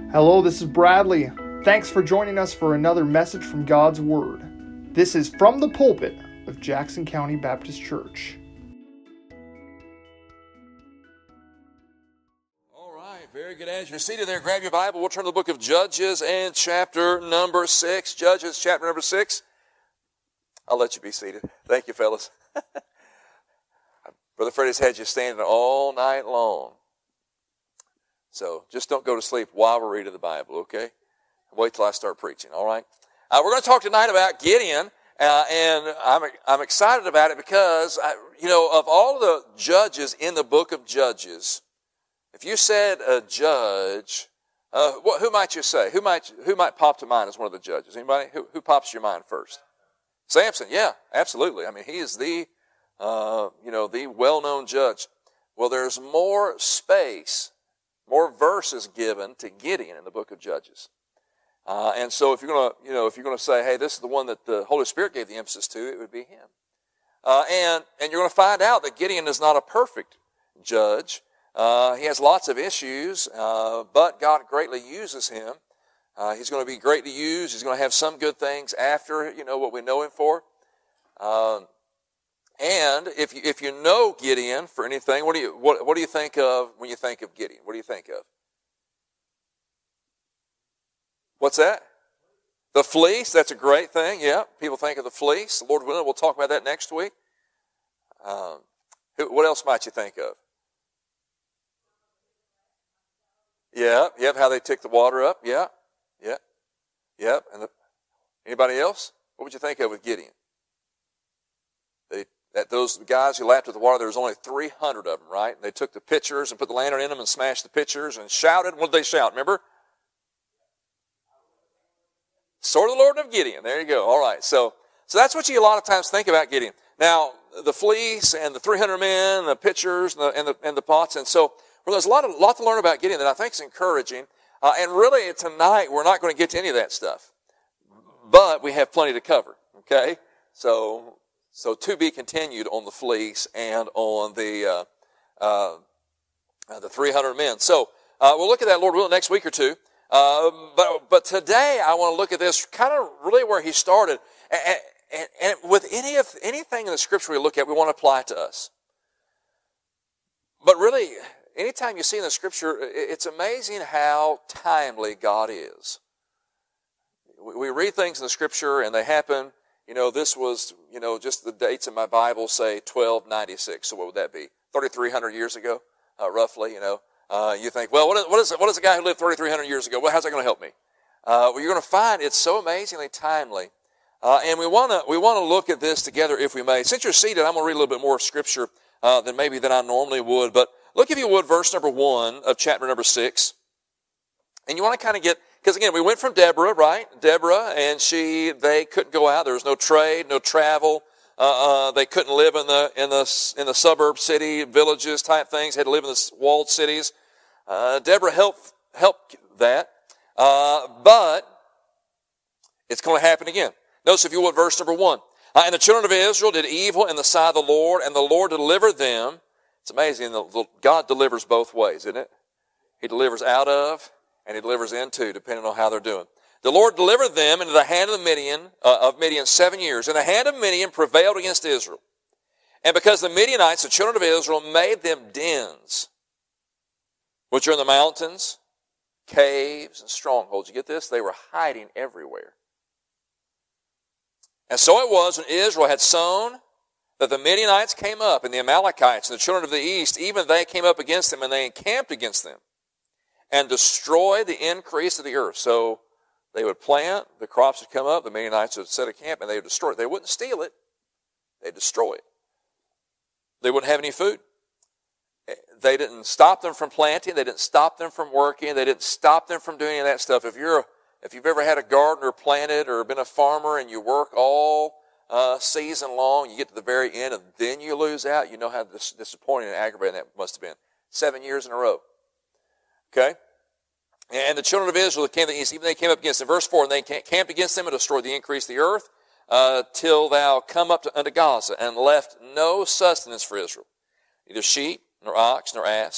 Hello, this is Bradley. Thanks for joining us for another message from God's Word. This is from the pulpit of Jackson County Baptist Church. All right, very good. As you're seated there, grab your Bible. We'll turn to the book of Judges and chapter number 6. Judges chapter number 6. I'll let you be seated. Thank you, fellas. Brother Freddie's had you standing all night long. So just don't go to sleep while we're reading the Bible, okay? Wait till I start preaching, all right? We're going to talk tonight about Gideon, and I'm excited about it because, of all the judges in the book of Judges, if you said a judge, who might you say? Who might pop to mind as one of the judges? Anybody? Who pops to your mind first? Samson, yeah, absolutely. I mean, he is the well-known judge. Well, there's more space, more verses given to Gideon in the book of Judges. And so if you're going to say, hey, this is the one that the Holy Spirit gave the emphasis to, it would be him. And you're going to find out that Gideon is not a perfect judge. He has lots of issues, but God greatly uses him. He's going to be greatly used. He's going to have some good things after, what we know him for. And if you know Gideon for anything, what do you think of when you think of Gideon? What do you think of? What's that? The fleece. That's a great thing. Yeah, people think of the fleece. Lord willing, we'll talk about that next week. What else might you think of? Yeah, how they took the water up. Yeah. And anybody else? What would you think of with Gideon? Those guys who lapped at the water, there was only 300 of them, right? They took the pitchers and put the lantern in them and smashed the pitchers and shouted. What did they shout, remember? Sword of the Lord of Gideon. There you go. All right. So that's what you a lot of times think about Gideon. Now, the fleece and the 300 men, the pitchers and the pots. And so there's a lot to learn about Gideon that I think is encouraging. And really, tonight, we're not going to get to any of that stuff. But we have plenty to cover. Okay? So to be continued on the fleece and on the 300 men. So we'll look at that, Lord willing, next week or two. But today I want to look at this kind of really where he started. And with anything in the Scripture we look at, we want to apply it to us. But really, anytime you see in the Scripture, it's amazing how timely God is. We read things in the Scripture and they happen. This was, just the dates in my Bible say 1296. So what would that be? 3,300 years ago, roughly, You think, well, what is a guy who lived 3,300 years ago? Well, how's that going to help me? Well, you're going to find it's so amazingly timely. And we want to look at this together if we may. Since you're seated, I'm going to read a little bit more Scripture than I normally would. But look, if you would, verse number 1 of chapter number 6. And you want to kind of get, because again, we went from Deborah, right? Deborah, and they couldn't go out. There was no trade, no travel. They couldn't live in the suburb city, villages type things. Had to live in the walled cities. Deborah helped that. But it's going to happen again. Notice if you would, verse number 1. And the children of Israel did evil in the sight of the Lord, and the Lord delivered them. It's amazing. God delivers both ways, isn't it? He delivers out of, and he delivers into, depending on how they're doing. The Lord delivered them into the hand of Midian 7 years. And the hand of Midian prevailed against Israel. And because the Midianites, the children of Israel, made them dens, which are in the mountains, caves, and strongholds. You get this? They were hiding everywhere. And so it was when Israel had sown that the Midianites came up, and the Amalekites, and the children of the east, even they came up against them, and they encamped against them, and destroyed the increase of the earth. So they would plant, the crops would come up, the Midianites would set a camp, and they would destroy it. They wouldn't steal it. They'd destroy it. They wouldn't have any food. They didn't stop them from planting. They didn't stop them from working. They didn't stop them from doing any of that stuff. If you've ever had a garden or planted or been a farmer and you work all season long, you get to the very end and then you lose out, you know how disappointing and aggravating that must have been. 7 years in a row. Okay? And the children of Israel that came to the east, even they came up against them. Verse 4, and they camped against them and destroyed the increase of the earth till thou come up unto Gaza, and left no sustenance for Israel, neither sheep, nor ox, nor ass.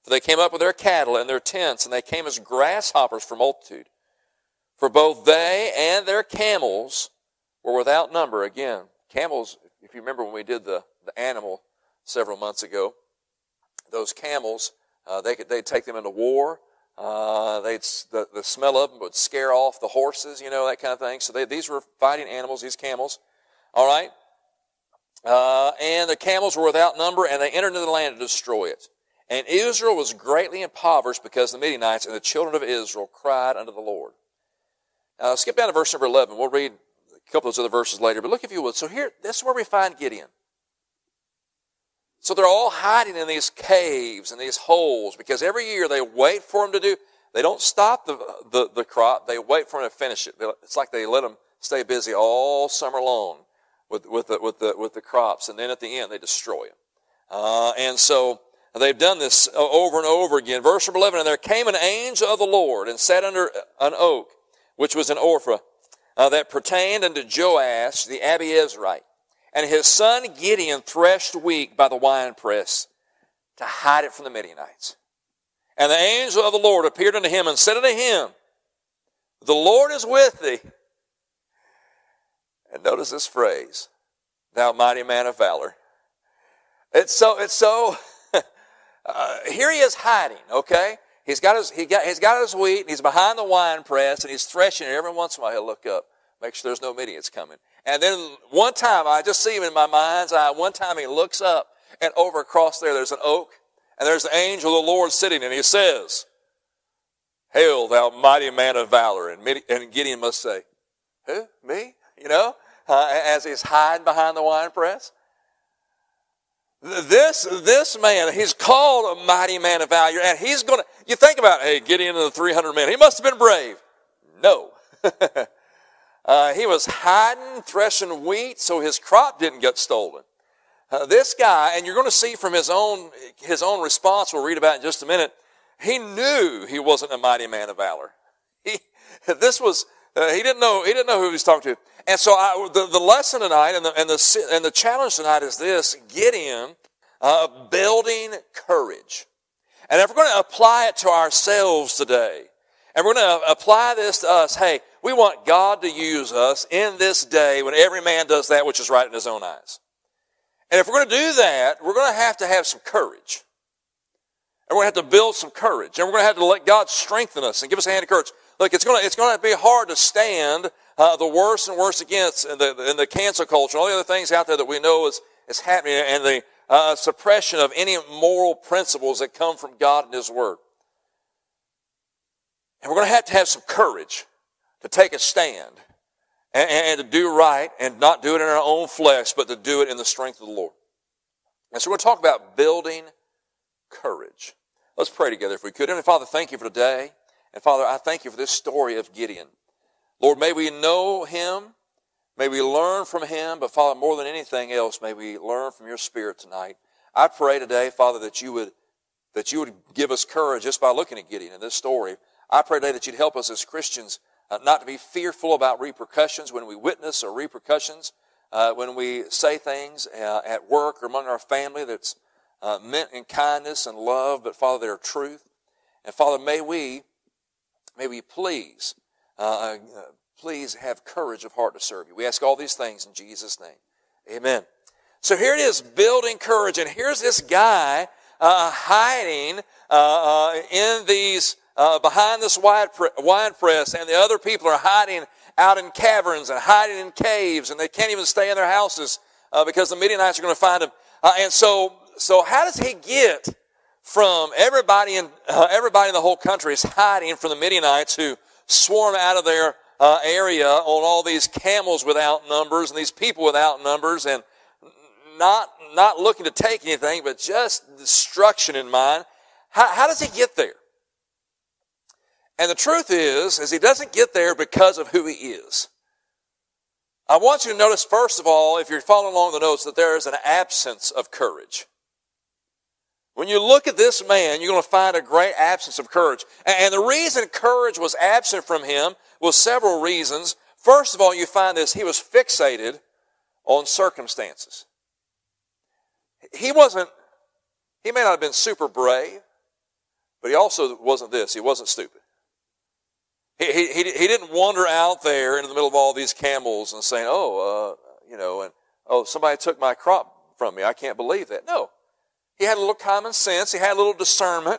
For they came up with their cattle and their tents, and they came as grasshoppers for multitude. For both they and their camels were without number. Again, camels, if you remember when we did the animal several months ago, those camels, they'd take them into war. The smell of them would scare off the horses, that kind of thing. So these were fighting animals, these camels. All right? And the camels were without number, and they entered into the land to destroy it. And Israel was greatly impoverished because the Midianites and the children of Israel cried unto the Lord. Now, skip down to verse number 11. We'll read a couple of those other verses later. But look, if you would. So here, this is where we find Gideon. So they're all hiding in these caves and these holes because every year they wait for them they don't stop the crop. They wait for them to finish it. It's like they let them stay busy all summer long with the crops. And then at the end, they destroy them. And so they've done this over and over again. Verse number 11, and there came an angel of the Lord and sat under an oak, which was in Ophrah, that pertained unto Joash the Abiezrite. And his son Gideon threshed wheat by the winepress to hide it from the Midianites. And the angel of the Lord appeared unto him and said unto him, the Lord is with thee. And notice this phrase, thou mighty man of valor. It's so here he is hiding, okay? He's got his wheat, and he's behind the wine press, and he's threshing it. Every once in a while he'll look up, make sure there's no Midianites coming. And then one time, I just see him in my mind's eye, one time he looks up, and over across there's an oak, and there's the angel of the Lord sitting, and he says, hail, thou mighty man of valor. And Gideon must say, who? Me? As he's hiding behind the wine press. This man, he's called a mighty man of valor, and you think about, hey, Gideon and the 300 men, he must have been brave. No. He was hiding, threshing wheat, so his crop didn't get stolen. This guy, and you're going to see from his own response, we'll read about in just a minute, he knew he wasn't a mighty man of valor. He didn't know who he was talking to. And so the lesson tonight and the challenge tonight is this: Gideon building courage. And if we're going to apply it to ourselves today, and we're going to apply this to us, hey, we want God to use us in this day when every man does that which is right in his own eyes. And if we're going to do that, we're going to have some courage. And we're going to have to build some courage. And we're going to have to let God strengthen us and give us a hand of courage. Look, it's going to be hard to stand the worse and worse against in the cancel culture and all the other things out there that we know is happening, and the suppression of any moral principles that come from God and His Word. And we're going to have some courage to take a stand and to do right and not do it in our own flesh, but to do it in the strength of the Lord. And so we're going to talk about building courage. Let's pray together if we could. Heavenly Father, thank you for today. And Father, I thank you for this story of Gideon. Lord, may we know him. May we learn from him. But Father, more than anything else, may we learn from your Spirit tonight. I pray today, Father, that you would give us courage just by looking at Gideon in this story. I pray today that you'd help us as Christians not to be fearful about repercussions when we witness, or repercussions when we say things at work or among our family that's meant in kindness and love, but Father, they're truth. And Father, may we please have courage of heart to serve you. We ask all these things in Jesus' name. Amen. So here it is, building courage. And here's this guy hiding in these behind this wine press, and the other people are hiding out in caverns and hiding in caves, and they can't even stay in their houses because the Midianites are going to find them. And so how does he get from everybody in the whole country is hiding from the Midianites who swarm out of their area on all these camels without numbers and these people without numbers, and not looking to take anything but just destruction in mind? How does he get there? And the truth is he doesn't get there because of who he is. I want you to notice, first of all, if you're following along the notes, that there is an absence of courage. When you look at this man, you're going to find a great absence of courage. And the reason courage was absent from him was several reasons. First of all, you find this: he was fixated on circumstances. He may not have been super brave. But he also wasn't this. He wasn't stupid. He didn't wander out there in the middle of all these camels and saying, somebody took my crop from me. I can't believe that. No. He had a little common sense. He had a little discernment.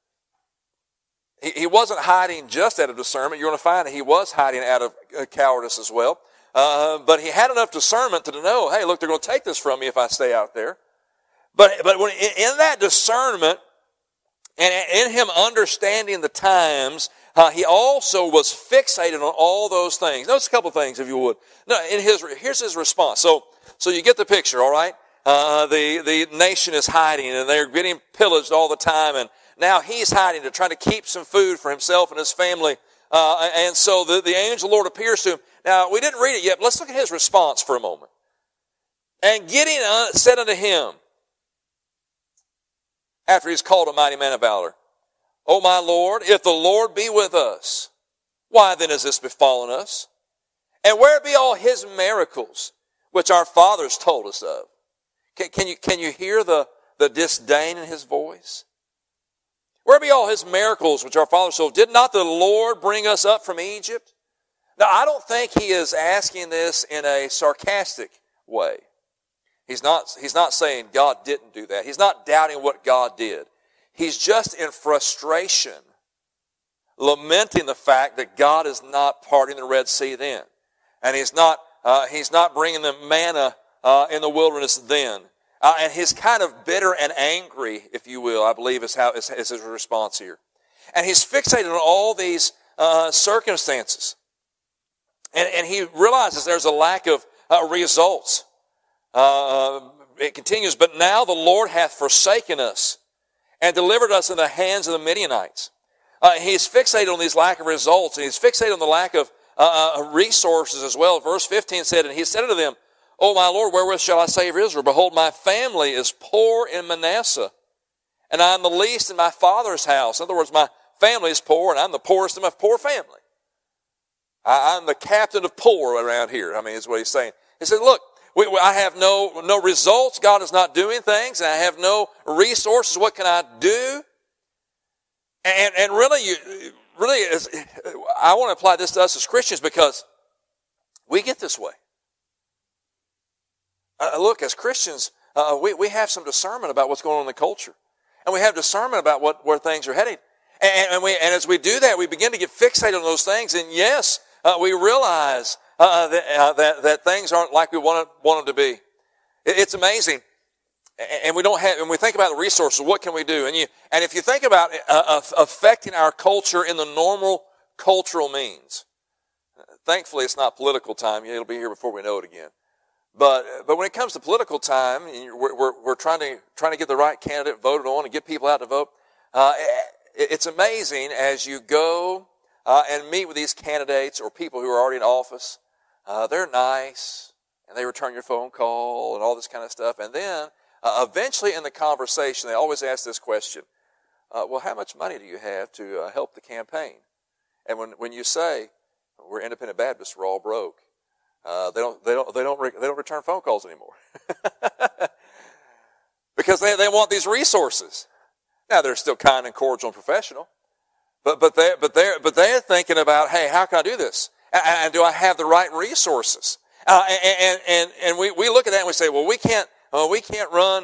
He wasn't hiding just out of discernment. You're going to find that he was hiding out of cowardice as well. But he had enough discernment to know, hey, look, they're going to take this from me if I stay out there. But when in that discernment and in him understanding the times, he also was fixated on all those things. Notice a couple of things, if you would. No, here's his response. So you get the picture, all right? The nation is hiding, and they're getting pillaged all the time, and now he's hiding to try to keep some food for himself and his family. And so the angel of the Lord appears to him. Now, we didn't read it yet, but let's look at his response for a moment. And Gideon said unto him, after he's called a mighty man of valor, O my Lord, if the Lord be with us, why then has this befallen us? And where be all his miracles, which our fathers told us of? Can you hear the disdain in his voice? Where be all his miracles which our fathers told? Did not the Lord bring us up from Egypt? Now, I don't think he is asking this in a sarcastic way. He's not saying God didn't do that. He's not doubting what God did. He's just in frustration, lamenting the fact that God is not parting the Red Sea then. And he's not bringing them manna in the wilderness then. And he's kind of bitter and angry, if you will, I believe is his response here. And he's fixated on all these circumstances. And he realizes there's a lack of results. It continues, but now the Lord hath forsaken us and delivered us into the hands of the Midianites. He's fixated on these lack of results, and he's fixated on the lack of resources as well. Verse 15 said, and he said unto them, O my Lord, wherewith shall I save Israel? Behold, my family is poor in Manasseh, and I am the least in my father's house. In other words, my family is poor, and I'm the poorest in my poor family. I'm the captain of poor around here. I mean, is what he's saying. He said, look, I have no results. God is not doing things. And I have no resources. What can I do? And really, I want to apply this to us as Christians because we get this way. Look, as Christians, we have some discernment about what's going on in the culture. And we have discernment about where things are heading. And as we do that, we begin to get fixated on those things. And yes, we realize that things aren't like we want them to be. It's amazing. And we think about the resources, what can we do? And if you think about affecting our culture in the normal cultural means, thankfully it's not political time. It'll be here before we know it again. But when it comes to political time, we're trying to get the right candidate voted on and get people out to vote. It's amazing as you go and meet with these candidates or people who are already in office. They're nice and they return your phone call and all this kind of stuff. And then eventually in the conversation, they always ask this question: well, how much money do you have to help the campaign? And when you say we're independent Baptists, we're all broke. They don't return phone calls anymore because they want these resources. Now they're still kind and cordial and professional, but they're thinking about, hey, how can I do this? And do I have the right resources? And we look at that and we say, well, we can't run,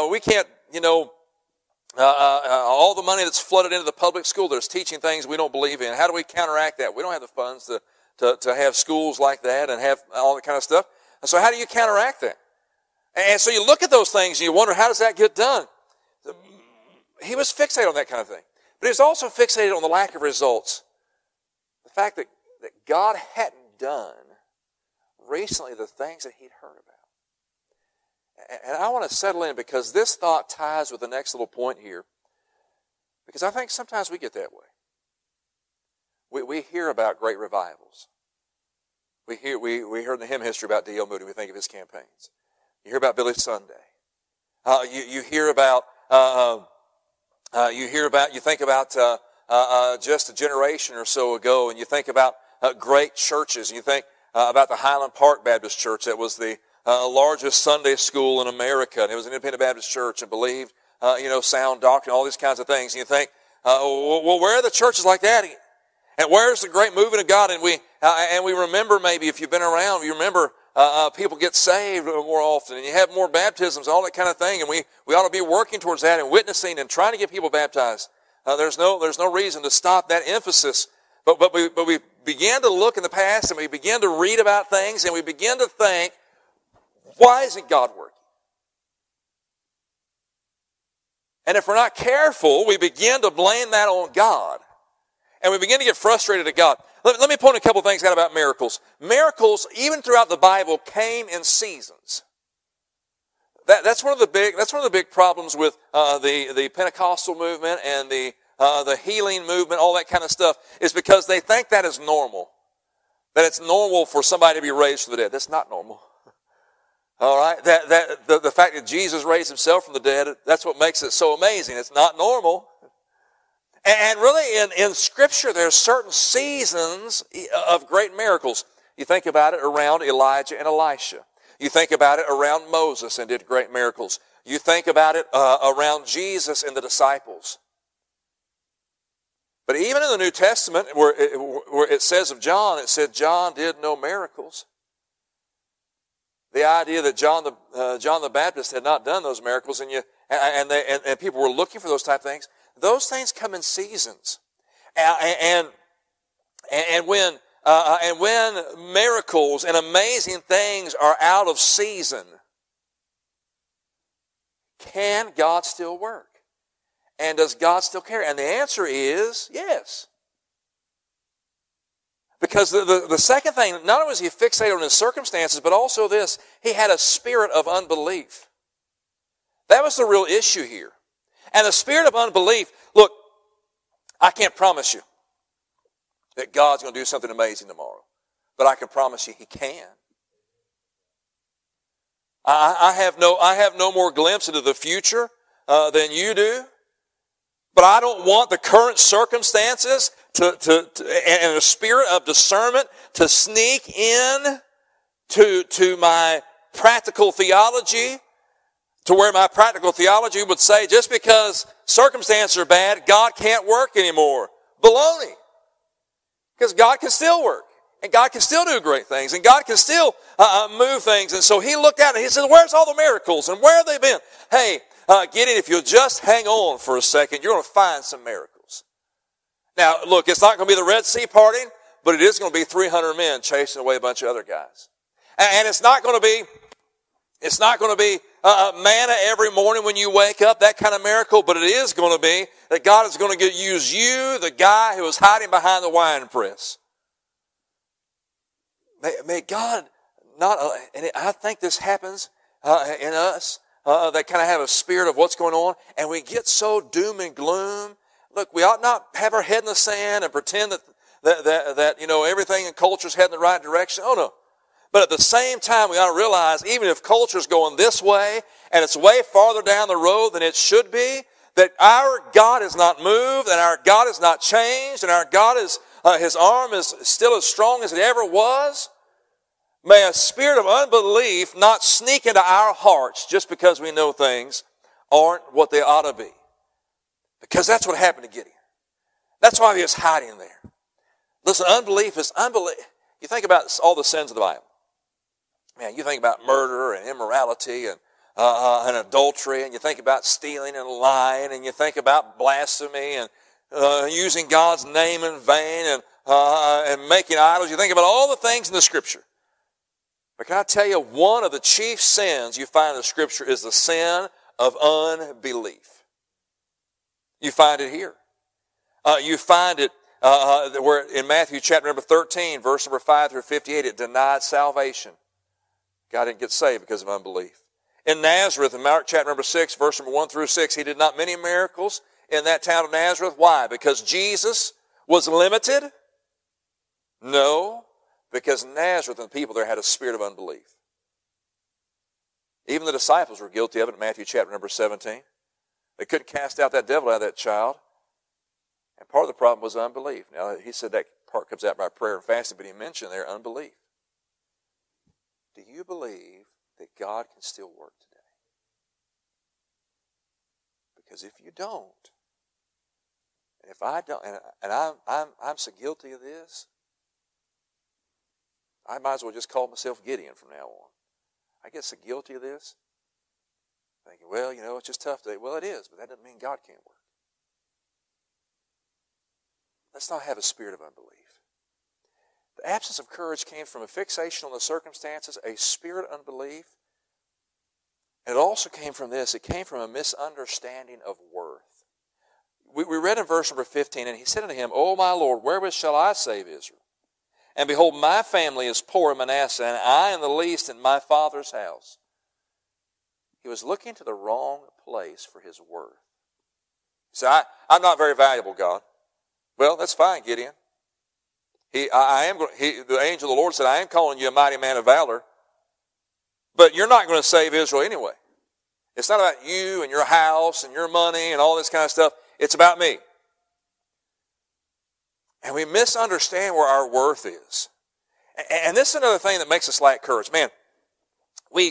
all the money that's flooded into the public school that's teaching things we don't believe in. How do we counteract that? We don't have the funds to have schools like that and have all that kind of stuff. And so how do you counteract that? And so you look at those things and you wonder, how does that get done? He was fixated on that kind of thing. But he was also fixated on the lack of results. The fact that God hadn't done recently the things that he'd heard about. And I want to settle in because this thought ties with the next little point here. Because I think sometimes we get that way. We hear about great revivals. We heard in the hymn history about D.L. Moody. We think of his campaigns. You hear about Billy Sunday. You think about just a generation or so ago, and you think about great churches. You think about the Highland Park Baptist Church that was the largest Sunday school in America, and it was an independent Baptist church and believed, sound doctrine, all these kinds of things. And you think well, where are the churches like that? And where's the great moving of God? And we remember, maybe if you've been around, you remember people get saved more often, and you have more baptisms, all that kind of thing. And we ought to be working towards that and witnessing and trying to get people baptized. There's no reason to stop that emphasis. But we began to look in the past, and we began to read about things, and we began to think, why isn't God working? And if we're not careful, we begin to blame that on God. And we begin to get frustrated at God. Let me point a couple things out about miracles. Miracles, even throughout the Bible, came in seasons. That's one of the big problems with the Pentecostal movement and the healing movement, all that kind of stuff, is because they think that is normal. That it's normal for somebody to be raised from the dead. That's not normal. All right? The fact that Jesus raised himself from the dead, that's what makes it so amazing. It's not normal. And really, in Scripture, there are certain seasons of great miracles. You think about it around Elijah and Elisha. You think about it around Moses and did great miracles. You think about it around Jesus and the disciples. But even in the New Testament, where it says of John, it said John did no miracles. The idea that John the Baptist had not done those miracles, and people were looking for those type of things. Those things come in seasons, and when miracles and amazing things are out of season, can God still work? And does God still care? And the answer is yes. Because the second thing, not only was he fixated on his circumstances, but also this, he had a spirit of unbelief. That was the real issue here. And the spirit of unbelief, look, I can't promise you that God's going to do something amazing tomorrow. But I can promise you he can. I have no more glimpse into the future than you do. But I don't want the current circumstances and a spirit of discernment to sneak in to my practical theology, to where my practical theology would say just because circumstances are bad, God can't work anymore. Baloney. Because God can still work. And God can still do great things. And God can still move things. And so he looked out and he said, where's all the miracles? And where have they been? Hey, Gideon, if you'll just hang on for a second, you're going to find some miracles. Now, look, it's not going to be the Red Sea parting, but it is going to be 300 men chasing away a bunch of other guys. And it's not going to be manna every morning when you wake up, that kind of miracle, but it is going to be that God is going to use you, the guy who was hiding behind the wine press. May God not, and I think this happens in us, that kind of have a spirit of what's going on, and we get so doom and gloom. Look, we ought not have our head in the sand and pretend that everything in culture is heading the right direction. Oh no. But at the same time, we ought to realize, even if culture is going this way, and it's way farther down the road than it should be, that our God is not moved, and our God is not changed, and our God is, his arm is still as strong as it ever was. May a spirit of unbelief not sneak into our hearts just because we know things aren't what they ought to be. Because that's what happened to Gideon. That's why he was hiding there. Listen, unbelief is unbelief. You think about all the sins of the Bible. Man, you think about murder and immorality and adultery, and you think about stealing and lying, and you think about blasphemy and using God's name in vain and making idols. You think about all the things in the Scripture. But can I tell you, one of the chief sins you find in the Scripture is the sin of unbelief. You find it here. You find it where in Matthew chapter number 13, verse number 5 through 58, it denied salvation. God didn't get saved because of unbelief. In Nazareth, in Mark chapter number 6, verse number 1 through 6, he did not many miracles in that town of Nazareth. Why? Because Jesus was limited? No. Because Nazareth and the people there had a spirit of unbelief. Even the disciples were guilty of it in Matthew chapter number 17. They couldn't cast out that devil out of that child. And part of the problem was unbelief. Now, he said that part comes out by prayer and fasting, but he mentioned there unbelief. Do you believe that God can still work today? Because if you don't, And if I don't, and I'm so guilty of this, I might as well just call myself Gideon from now on. I get so guilty of this, thinking, well, it's just tough today. Well, it is, but that doesn't mean God can't work. Let's not have a spirit of unbelief. The absence of courage came from a fixation on the circumstances, a spirit of unbelief. And it also came from this. It came from a misunderstanding of worth. We read in verse number 15, and he said unto him, O my Lord, wherewith shall I save Israel? And behold, my family is poor in Manasseh, and I am the least in my father's house. He was looking to the wrong place for his worth. He said, I'm not very valuable, God. Well, that's fine, Gideon. The angel of the Lord said, I am calling you a mighty man of valor, but you're not going to save Israel anyway. It's not about you and your house and your money and all this kind of stuff. It's about me. And we misunderstand where our worth is. And this is another thing that makes us lack courage. Man, we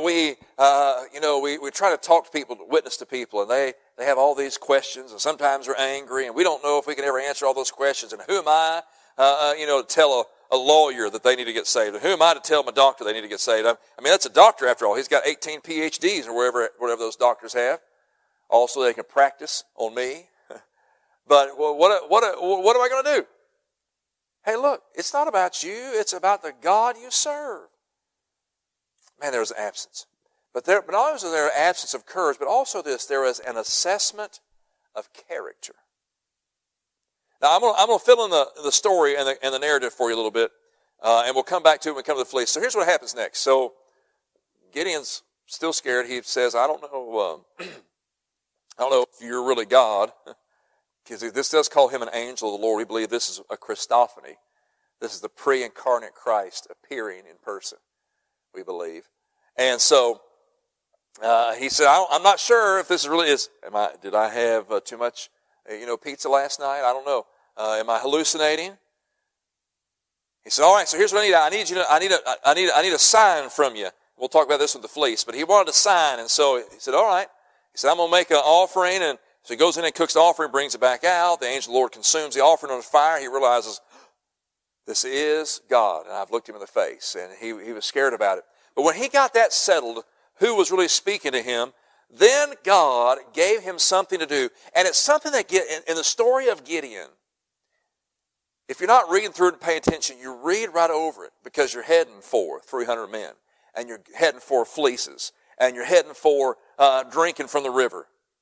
try to talk to people, to witness to people, and they have all these questions, and sometimes they're angry, and we don't know if we can ever answer all those questions. And who am I, to tell a lawyer that they need to get saved? And who am I to tell my doctor they need to get saved? I mean, that's a doctor after all. He's got 18 PhDs or whatever those doctors have. Also, they can practice on me. But what am I going to do? Hey, look, it's not about you. It's about the God you serve. Man, there was an absence. But not only was there an absence of courage, but also there was an assessment of character. Now, I'm going to fill in the story and the narrative for you a little bit, and we'll come back to it when we come to the fleece. So here's what happens next. So Gideon's still scared. He says, I don't know if you're really God, because this does call him an angel of the Lord. We believe this is a Christophany. This is the pre-incarnate Christ appearing in person, we believe. And so he said, I'm not sure if this really is. Did I have too much pizza last night? I don't know. Am I hallucinating? He said, all right, so here's what I need. I need a sign from you. We'll talk about this with the fleece, but he wanted a sign, and so he said, all right. He said, I'm going to make an offering, and so he goes in and cooks the offering, brings it back out. The angel of the Lord consumes the offering on the fire. He realizes, this is God, and I've looked him in the face, and he was scared about it. But when he got that settled, who was really speaking to him, then God gave him something to do. And it's something that in the story of Gideon, if you're not reading through it and paying attention, you read right over it because you're heading for 300 men, and you're heading for fleeces, and you're heading for drinking from the river.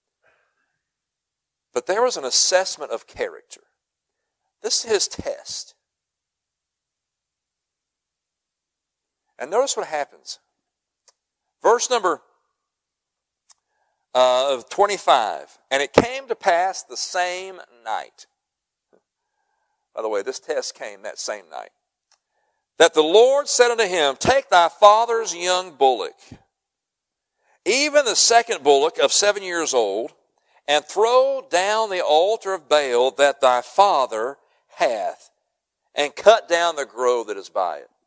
But there was an assessment of character. This is his test. And notice what happens. Verse number 25. And it came to pass the same night. By the way, this test came that same night. That the Lord said unto him, take thy father's young bullock, even the second bullock of 7 years old, and throw down the altar of Baal that thy father hath, and cut down the grove that is by it.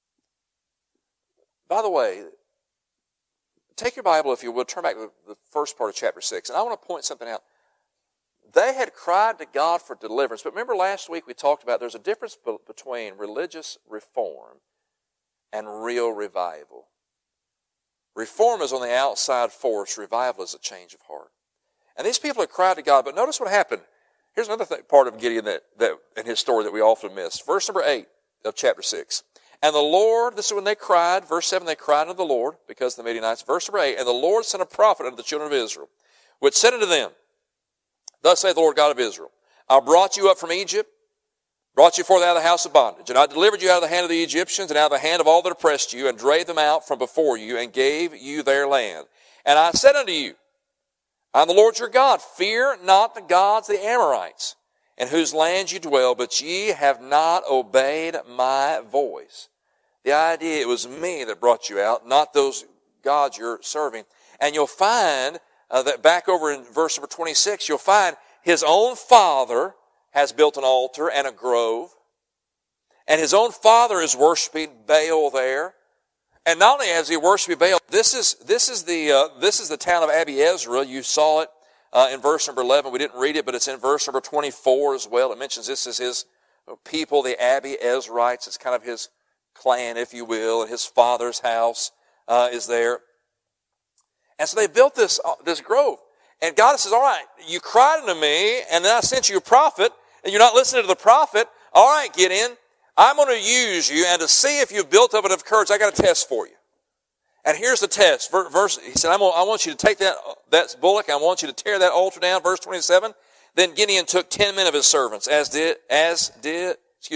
By the way, take your Bible, if you will, turn back to the first part of chapter 6, and I want to point something out. They had cried to God for deliverance, but remember last week we talked about there's a difference between religious reform and real revival. Reform is on the outside force. Revival is a change of heart. And these people had cried to God, but notice what happened. Here's another part of Gideon that in his story that we often miss. Verse number 8 of chapter 6. And the Lord, this is when they cried, verse 7, they cried unto the Lord because of the Midianites. Verse number 8, and the Lord sent a prophet unto the children of Israel, which said unto them, thus saith the Lord God of Israel, I brought you up from Egypt, brought you forth out of the house of bondage, and I delivered you out of the hand of the Egyptians and out of the hand of all that oppressed you, and drave them out from before you, and gave you their land. And I said unto you, I am the Lord your God. Fear not the gods of the Amorites, in whose land you dwell, but ye have not obeyed my voice. The idea, it was me that brought you out, not those gods you're serving. And you'll find that back over in verse number 26, you'll find his own father has built an altar and a grove. And his own father is worshiping Baal there. And not only has he worshiped Baal, this is the town of Abiezra. You saw it in verse number 11. We didn't read it, but it's in verse number 24 as well. It mentions this is his people, the Abiezrites. It's kind of his clan, if you will, and his father's house is there. And so they built this grove. And God says, all right, you cried unto me, and then I sent you a prophet, and you're not listening to the prophet. All right, Gideon, I'm going to use you, and to see if you've built up enough courage, I got a test for you. And here's the test. He said, I want you to take that bullock, I want you to tear that altar down. Verse 27. Then Gideon took 10 men of his servants, and did as the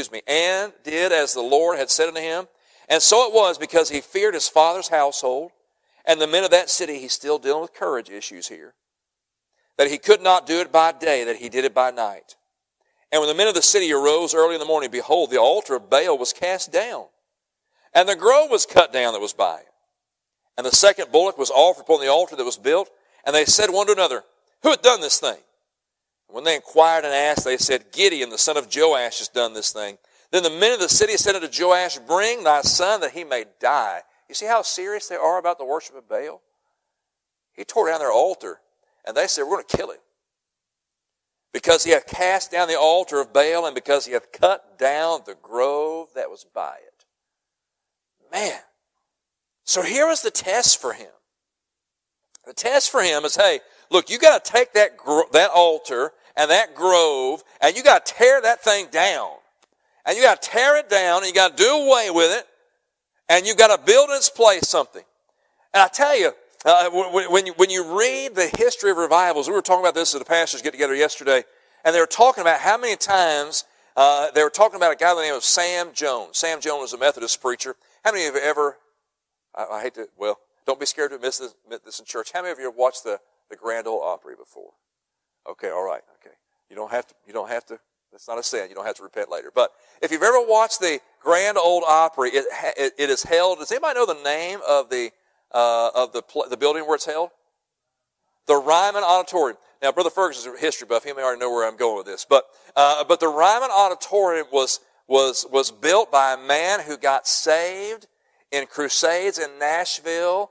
Lord had said unto him. And so it was, because he feared his father's household, and the men of that city. He's still dealing with courage issues here. That he could not do it by day, that he did it by night. And when the men of the city arose early in the morning, behold, the altar of Baal was cast down, and the grove was cut down that was by it. And the second bullock was offered upon the altar that was built, and they said one to another, who hath done this thing? When they inquired and asked, they said, Gideon, the son of Joash, has done this thing. Then the men of the city said unto Joash, bring thy son that he may die. You see how serious they are about the worship of Baal? He tore down their altar, and they said, we're going to kill him. Because he hath cast down the altar of Baal, and because he hath cut down the grove that was by it. Man. So here was the test for him. The test for him is, hey, look, you got to take that altar and that grove, and you got to tear that thing down. And you got to tear it down, and you got to do away with it, and you got to build in its place something. And I tell you, when you read the history of revivals, we were talking about this at the pastors' get-together yesterday, and they were talking about how many times they were talking about a guy by the name of Sam Jones. Sam Jones was a Methodist preacher. How many of you ever, I hate to, well, don't be scared to admit this in church. How many of you have watched the Grand Ole Opry before? Okay, all right, okay. You don't have to, that's not a sin. You don't have to repent later. But if you've ever watched the Grand Ole Opry, it is held, does anybody know the name of the building where it's held? The Ryman Auditorium. Now, Brother Ferguson's a history buff. He may already know where I'm going with this. But the Ryman Auditorium was built by a man who got saved in crusades in Nashville,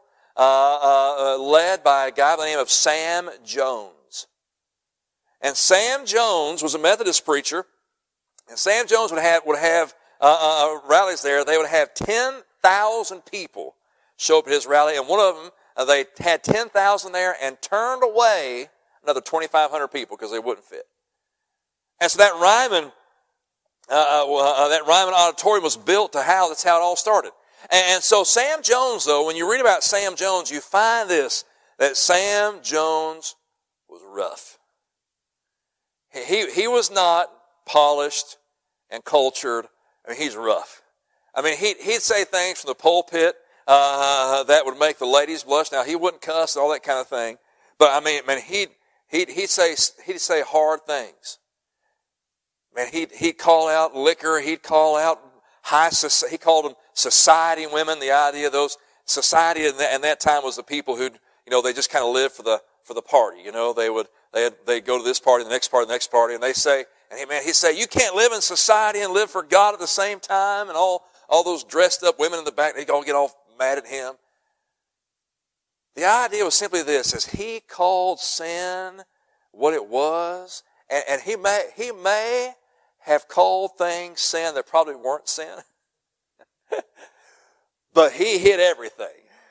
led by a guy by the name of Sam Jones. And Sam Jones was a Methodist preacher, and Sam Jones would have rallies there. They would have 10,000 people show up at his rally, and one of them, they had 10,000 there and turned away another 2,500 people because they wouldn't fit. And so that Ryman Auditorium was built that's how it all started. And so Sam Jones, though, when you read about Sam Jones, you find this, that Sam Jones was rough. He was not polished and cultured. I mean, he's rough. I mean, he'd say things from the pulpit that would make the ladies blush. Now, he wouldn't cuss and all that kind of thing, but I mean, he'd say hard things. Man, he'd call out liquor. He'd call out he called them society women. The idea of those society in that time was the people who'd, they just kind of lived for the party. They'd go to this party, the next party, and he'd say, you can't live in society and live for God at the same time, and all those dressed up women in the back, they'd all get all mad at him. The idea was simply this, is he called sin what it was, and he may have called things sin that probably weren't sin, but he hid everything.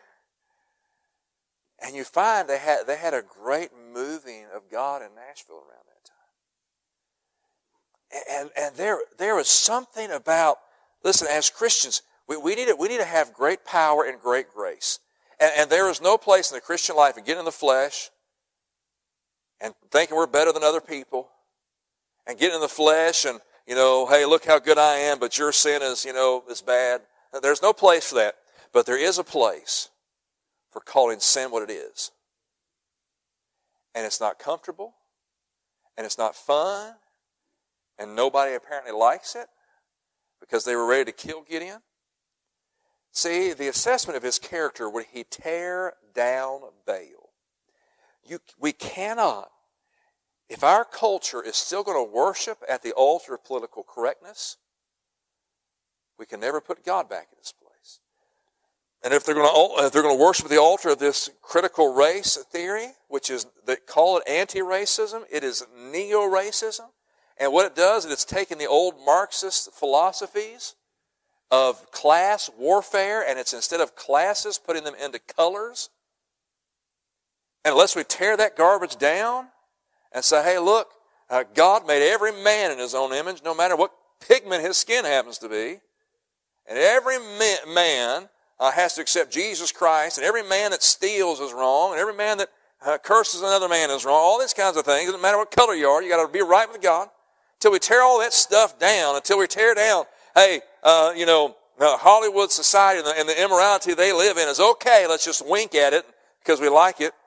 And you find they had a great moving of God in Nashville around that time. And there was something about, listen, as Christians, we need to have great power and great grace. And there is no place in the Christian life in getting in the flesh and thinking we're better than other people and getting in the flesh and, hey, look how good I am, but your sin is, is bad. There's no place for that. But there is a place for calling sin what it is. And it's not comfortable, and it's not fun, and nobody apparently likes it because they were ready to kill Gideon. See, the assessment of his character, would he tear down Baal? We cannot. If our culture is still going to worship at the altar of political correctness, we can never put God back in his place. And if they're going to worship the altar of this critical race theory, which is, they call it anti-racism, it is neo-racism. And what it does is it's taken the old Marxist philosophies of class warfare, and it's, instead of classes, putting them into colors. And unless we tear that garbage down and say, hey, look, God made every man in his own image, no matter what pigment his skin happens to be. And every man has to accept Jesus Christ, and every man that steals is wrong, and every man that curses another man is wrong. All these kinds of things. It doesn't matter what color you are. You got to be right with God. Until we tear all that stuff down, until we tear down, hey, Hollywood society and the immorality they live in is okay. Let's just wink at it because we like it.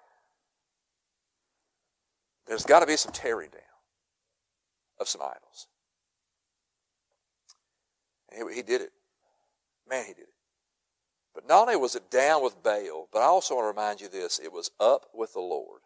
There's got to be some tearing down of some idols. He did it. Man, he did it. But not only was it down with Baal, but I also want to remind you this, it was up with the Lord.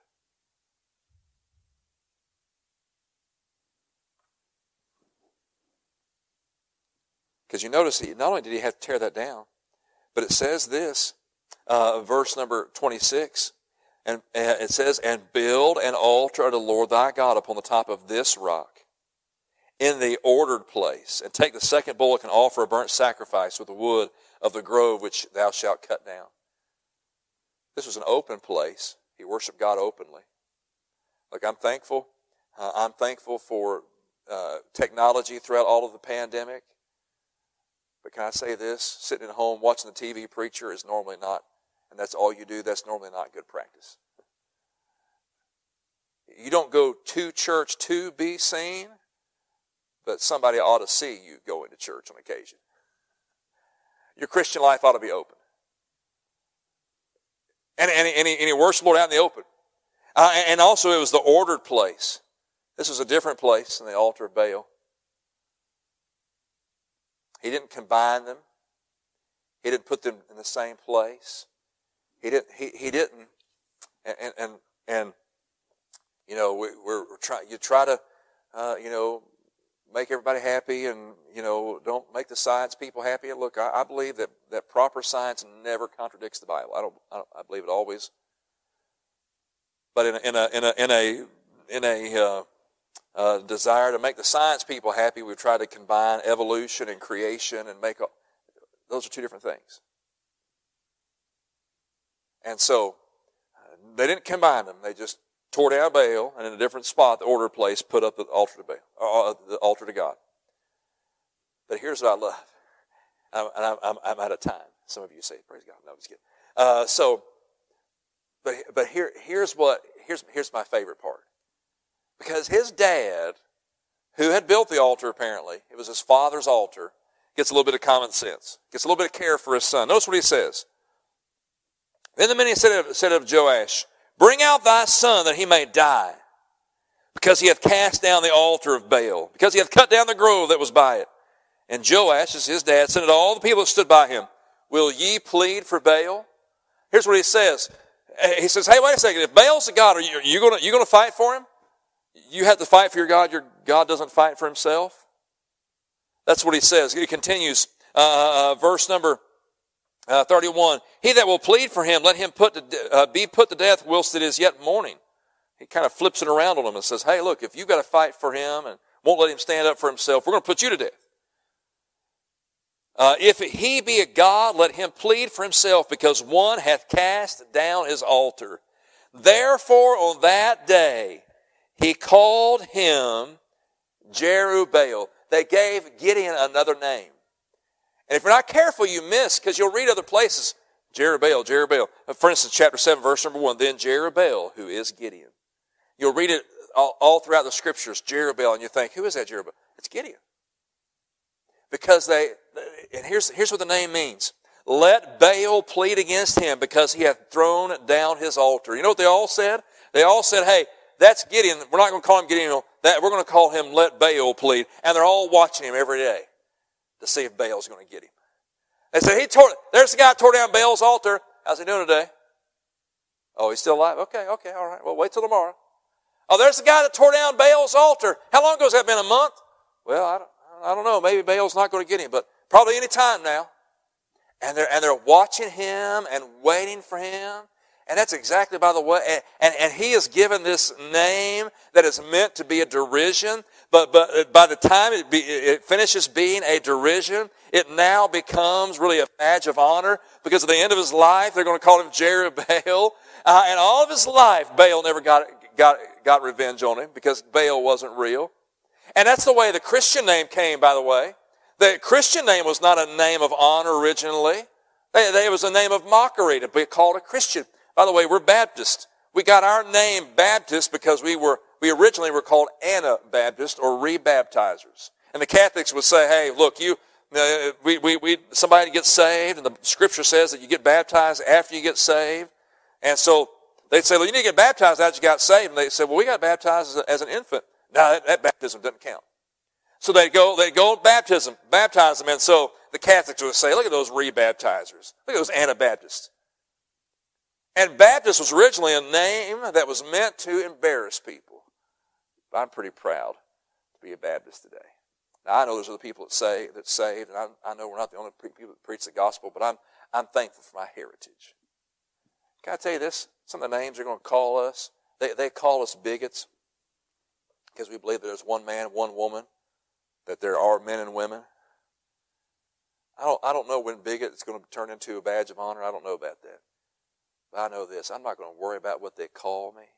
Because you notice, not only did he have to tear that down, but it says this, verse number 26, and it says, and build an altar unto the Lord thy God upon the top of this rock, in the ordered place, and take the second bullock and offer a burnt sacrifice with the wood of the grove which thou shalt cut down. This was an open place. He worshiped God openly. Look, I'm thankful. I'm thankful for technology throughout all of the pandemic. But can I say this? Sitting at home watching the TV preacher is normally not, and that's all you do, that's normally not good practice. You don't go to church to be seen, but somebody ought to see you going to church on occasion. Your Christian life ought to be open. And he worshiped the Lord out in the open. And also it was the ordered place. This was a different place than the altar of Baal. He didn't combine them. He didn't put them in the same place. He didn't. And you know, we're trying. You try to, make everybody happy, and don't make the science people happy. Look, I believe that proper science never contradicts the Bible. I believe it always. But in a desire to make the science people happy, we try to combine evolution and creation and those are two different things. And so they didn't combine them. They just tore down Baal, and in a different spot, the ordered place, put up the altar to Baal, the altar to God. But here's what I love. I'm out of time. Some of you say, "Praise God." No, I'm just kidding. But here's my favorite part. Because his dad, who had built the altar apparently, it was his father's altar, gets a little bit of common sense, gets a little bit of care for his son. Notice what he says. Then the men said of Joash, bring out thy son that he may die, because he hath cast down the altar of Baal, because he hath cut down the grove that was by it. And Joash, as his dad, said to all the people that stood by him, will ye plead for Baal? Here's what he says. He says, hey, wait a second, if Baal's the God, are you going to fight for him? You have to fight for your God doesn't fight for himself. That's what he says. He continues, verse number 31. He that will plead for him, let him be put to death whilst it is yet morning. He kind of flips it around on him and says, hey, look, if you've got to fight for him and won't let him stand up for himself, we're going to put you to death. If he be a God, let him plead for himself, because one hath cast down his altar. Therefore on that day he called him Jerubbaal. They gave Gideon another name. And if you're not careful, you miss, because you'll read other places, Jerubbaal. For instance, chapter 7, verse number 1, then Jerubbaal, who is Gideon. You'll read it all throughout the scriptures, Jerubbaal, and you think, who is that Jerubbaal? It's Gideon. Because and here's what the name means. Let Baal plead against him, because he hath thrown down his altar. You know what they all said? They all said, hey, that's Gideon. We're not going to call him Gideon. We're going to call him let Baal plead. And they're all watching him every day to see if Baal's going to get him. They say, there's the guy who tore down Baal's altar. How's he doing today? Oh, he's still alive? Okay, all right. Well, wait till tomorrow. Oh, there's the guy that tore down Baal's altar. How long ago has that been? A month? Well, I don't know. Maybe Baal's not going to get him, but probably any time now. And they're watching him and waiting for him. And that's exactly, by the way, and he is given this name that is meant to be a derision, but by the time it finishes being a derision, it now becomes really a badge of honor, because at the end of his life, they're going to call him Jerubbaal. And all of his life, Baal never got revenge on him, because Baal wasn't real. And that's the way the Christian name came, by the way. The Christian name was not a name of honor originally. It was a name of mockery to be called a Christian. By the way, we're Baptist. We got our name Baptist because we originally were called Anabaptist or rebaptizers. And the Catholics would say, hey, look, somebody gets saved, and the Scripture says that you get baptized after you get saved. And so they'd say, well, you need to get baptized after you got saved. And they said, well, we got baptized as an infant. No, that baptism doesn't count. So they'd go baptize them. And so the Catholics would say, look at those rebaptizers. Look at those Anabaptists. And Baptist was originally a name that was meant to embarrass people. But I'm pretty proud to be a Baptist today. Now, I know there's other people that saved, and I know we're not the only people that preach the gospel, but I'm thankful for my heritage. Can I tell you this? Some of the names they're going to call us, they call us bigots because we believe that there's one man, one woman, that there are men and women. I don't know when bigot is going to turn into a badge of honor. I don't know about that. But I know this. I'm not going to worry about what they call me.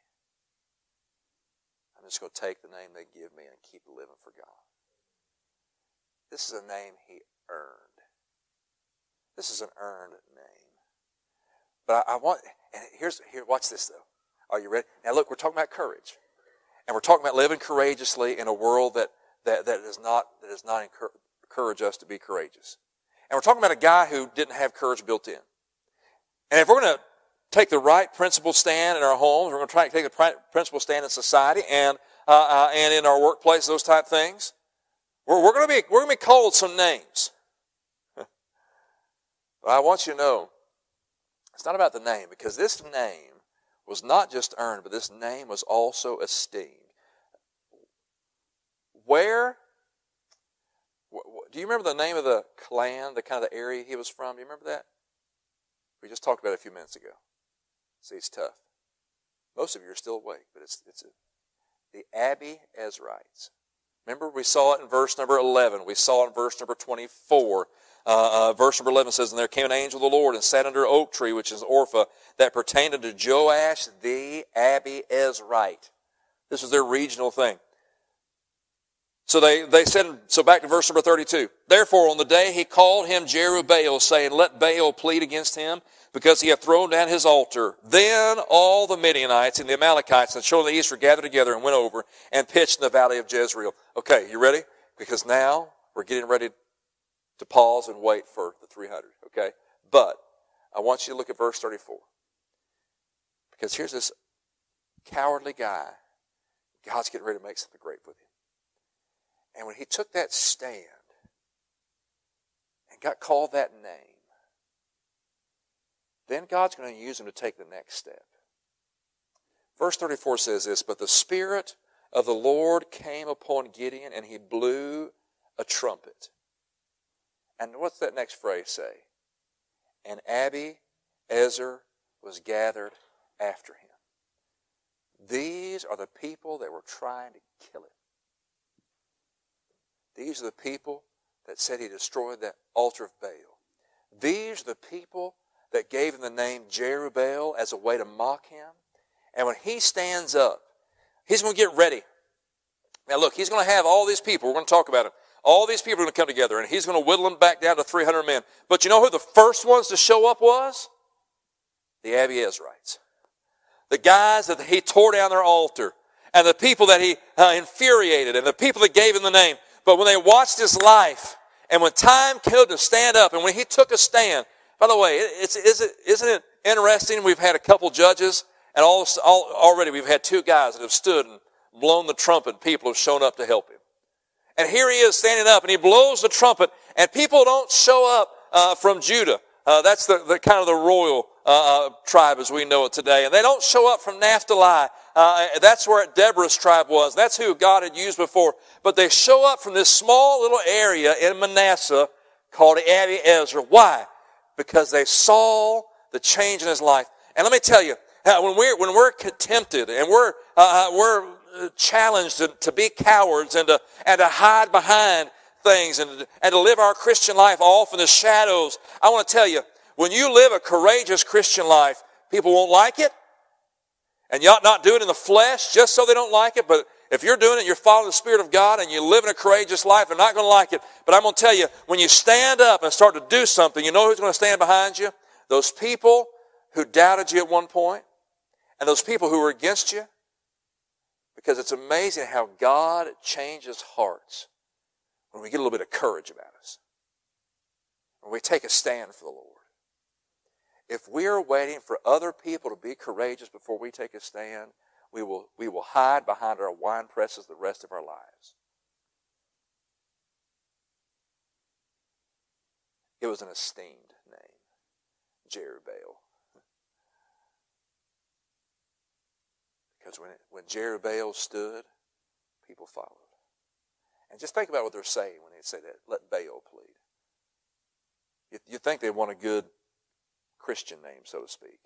I'm just going to take the name they give me and keep living for God. This is a name he earned. This is an earned name. But I want, and here, watch this though. Are you ready? Now look, we're talking about courage. And we're talking about living courageously in a world that does not encourage us to be courageous. And we're talking about a guy who didn't have courage built in. And if we're going to take the right principle stand in our homes, we're going to try to take the principle stand in society and in our workplace, those type things, we're going to be called some names. But I want you to know, it's not about the name, because this name was not just earned, but this name was also esteemed. Where? Do you remember the name of the clan, the kind of the area he was from? Do you remember that? We just talked about it a few minutes ago. See, it's tough. Most of you are still awake, but it's the Abiezrites. Remember, we saw it in verse number 11. We saw it in verse number 24. Verse number 11 says, and there came an angel of the Lord and sat under an oak tree, which is Orpha, that pertained unto Joash the Abiezrite. This was their regional thing. So they said, so back to verse number 32. Therefore, on the day he called him Jerubbaal, saying, let Baal plead against him, because he hath thrown down his altar. Then all the Midianites and the Amalekites and the children of the east were gathered together and went over and pitched in the valley of Jezreel. Okay, you ready? Because now we're getting ready to pause and wait for the 300, okay? But I want you to look at verse 34. Because here's this cowardly guy. God's getting ready to make something great with him. And when he took that stand and got called that name, then God's going to use him to take the next step. Verse 34 says this, but the Spirit of the Lord came upon Gideon, and he blew a trumpet. And what's that next phrase say? And Abiezer was gathered after him. These are the people that were trying to kill him. These are the people that said he destroyed that altar of Baal. These are the people that gave him the name Jerubbaal as a way to mock him. And when he stands up, he's going to get ready. Now look, he's going to have all these people. We're going to talk about him. All these people are going to come together, and he's going to whittle them back down to 300 men. But you know who the first ones to show up was? The Abiezrites. The guys that he tore down their altar, and the people that he infuriated, and the people that gave him the name. But when they watched his life, and when time came to stand up, and when he took a stand, by the way, isn't it interesting? We've had a couple judges, and already we've had two guys that have stood and blown the trumpet, and people have shown up to help him. And here he is standing up, and he blows the trumpet, and people don't show up from Judah. That's the kind of the royal tribe as we know it today. And they don't show up from Naphtali. That's where Deborah's tribe was. That's who God had used before. But they show up from this small little area in Manasseh called Abiezer. Why? because they saw the change in his life. And let me tell you, when we're tempted and we're challenged to be cowards and to hide behind things and to live our Christian life off in the shadows, I want to tell you, when you live a courageous Christian life, people won't like it. And you ought not do it in the flesh just so they don't like it. But if you're doing it, you're following the Spirit of God and you live in a courageous life, they're not going to like it. But I'm going to tell you, when you stand up and start to do something, you know who's going to stand behind you? Those people who doubted you at one point and those people who were against you. Because it's amazing how God changes hearts when we get a little bit of courage about us. When we take a stand for the Lord. If we are waiting for other people to be courageous before we take a stand, we will hide behind our wine presses the rest of our lives. It was an esteemed name, Jerubbaal. Because when Jerubbaal stood, people followed. And just think about what they're saying when they say that, let Baal plead. You think they want a good Christian name, so to speak.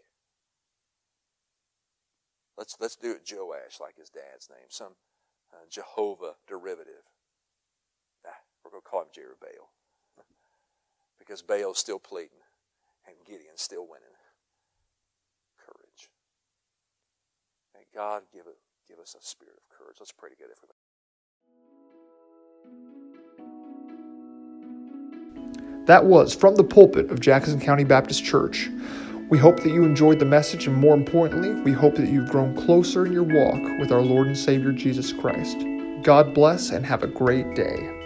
Let's do it Joash, like his dad's name, some Jehovah derivative. We're going to call him Jerubbaal. Because Baal's still pleading and Gideon's still winning. Courage. May God give us a spirit of courage. Let's pray together for that. That was From the Pulpit of Jackson County Baptist Church. We hope that you enjoyed the message, and more importantly, we hope that you've grown closer in your walk with our Lord and Savior Jesus Christ. God bless and have a great day.